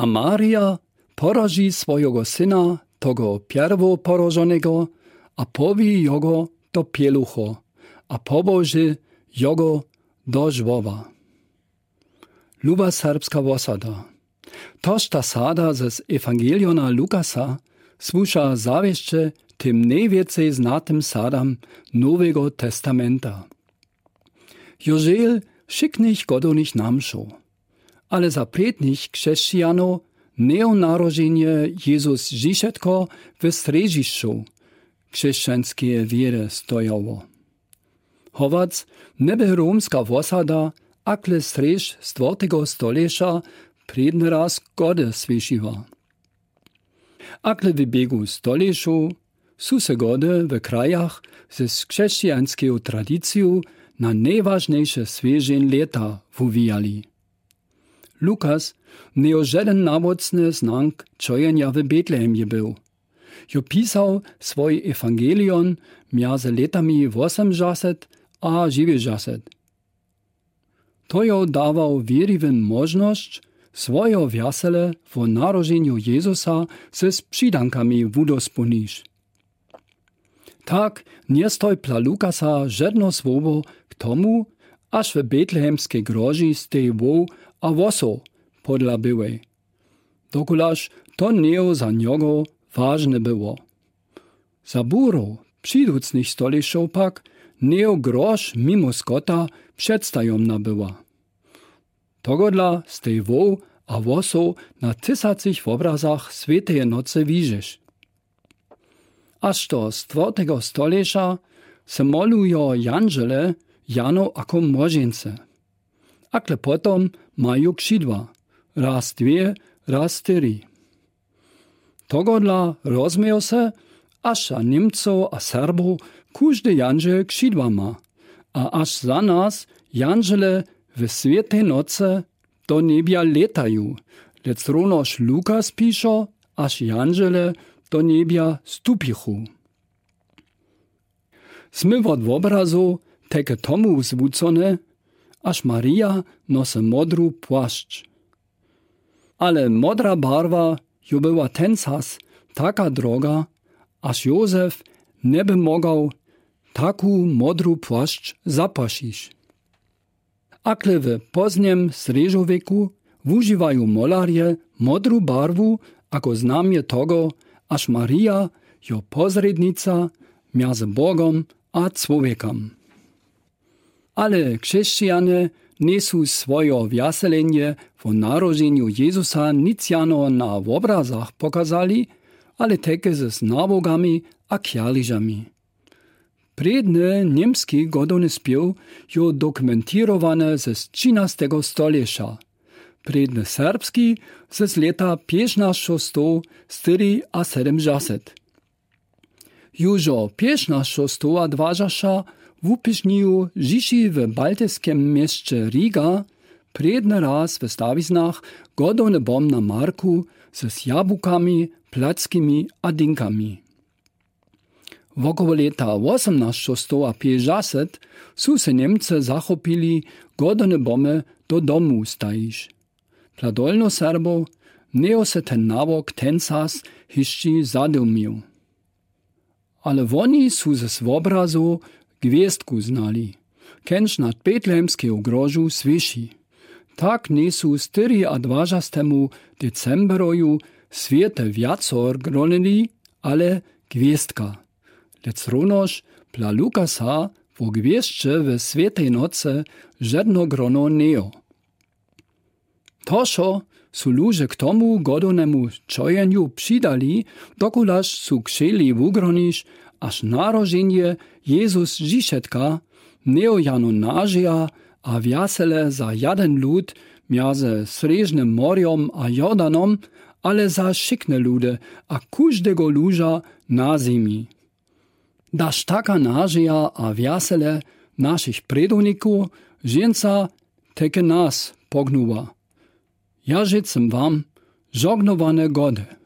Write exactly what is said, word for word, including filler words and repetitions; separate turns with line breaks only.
A Maria poroży swojego syna, tego pierwoporożonego, a powi jego do pielucho, a poboży jego do żwowa. Luba serbska osada. Toż ta sada z Ewangeliona Lukasa słusza zawieście tym najwięcej znatym sadam Nowego Testamenta. Jożel szyknych godownych namszów, ale za prednych chrześcijanów neonarodzenie Jezus żyszetko w sreżiszu chrześcijańskiej wiery stojało. Chowac nebe romska osada, akle sreż z czwartego stolecza predny raz gody słyšiła. Akle w biegu stoleczu su se gody w krajach ze chrześcijańską tradycją na najważniejsze swieżeń leta wuwijali. Lukas nie żaden nawocny znak czojenia w Betlehemie był. Jo pisał swój Ewangelion między letami osiemdziesiąt a dziewięćdziesiąt. To jo dawał wierywym możność swoje wiesele w narodzeniu Jezusa ze przydankami wudospełnić. Tak nie stoi dla Lukasa żadno słowo k tomu, aż w betlehemskiej grozi z tej wo a woso podla były. Dokulaż to nie za niego ważne było. Za buro przyducnych stoliczów pak nie grosz mimo skota przedstajomna była. Togodla z tej wo a woso na tysacich obrazach Świętej Nocy widzisz. Aż to z czwartego stolecza se molują janżele jano ako młodzieńce. Akle potom mają krzydła, raz dwie, raz cztery. Togodla rozmieją se, aż a Niemców a Serbów każdy janżel krzydła ma, a aż za nas janżele w Świętej Nocy do niebia letają, lecz runoż Lukas pisze, aż janżele do niebia stupichu. Smy od obrazu teke tomu zwrócone, aż Maria nosi modru płaszcz. Ale modra barwa jo była ten czas taka droga, aż Józef nie by mogał taku modru płaszcz zapasić. Akle w pozniem sreżowieku używają molarje modru barwu jako znamie tego, aż Maria jo pozrednica między Bogom a człowiekiem. Ale chrześcijanie nie są swoje wieselenie w narodzeniu Jezusa nic jano na obrazach pokazali, ale takie z nabogami a księżami. Predny niemski godowny śpiew jo dokumentowane ze trzynastego stolecza, predny serbski z lata piętnaście cztery a siedemdziesiąt. Jużo piętnaście dwadzieścia w upiśniu Žiši w baltyskim mieście Riga predny raz w stawiznach godowny bom na marku z jabłkami, plackimi a dinkami. Wokoło lata osiemnaście pięćdziesiąt su se Niemcy zachopili godowne bomy do domu stajić. Dla dolnoserbów nie se ten nawok ten czas jeszcze zadumił. Ale oni su z obrazu gwiazdku znali, kęcz nad betlehemską grożu słyszy. Tak nie su dwudziestego decembroju świete wiacor gronili, ale gwiazdka. Lecz runoż dla Lukasa w gwiazdce w Świętej Nocy żadno grono neo. Toszo su ludzie k tomu godownemu czojeniu przydali, dokulaż su chcieli ugronić, aż narodzenie Jezus żyšetka neo jano nażyja, a wiesele za jeden lud między Sreżnym Morjem a Jordanom, ale za szykne ludy, a każdego luża na ziemi. Daż taka nażyja a wiesele naszych predowników, żeńca teke nas pognuwa. Ja życzę wam żognowane gody.